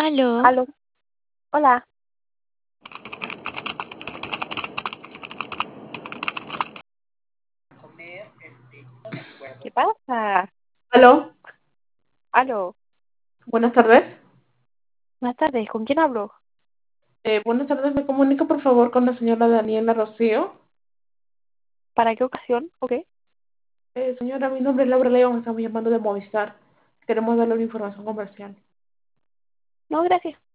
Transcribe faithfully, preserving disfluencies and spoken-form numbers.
Aló, Aló, hola, ¿qué pasa? Aló, Aló, buenas tardes. buenas tardes, ¿con quién hablo? Eh, buenas tardes, me comunico por favor con la señora Daniela Rocío. ¿Para qué ocasión? Ok. Eh, señora, mi nombre es Laura León, estamos llamando de Movistar. Queremos darle una información comercial. No, gracias.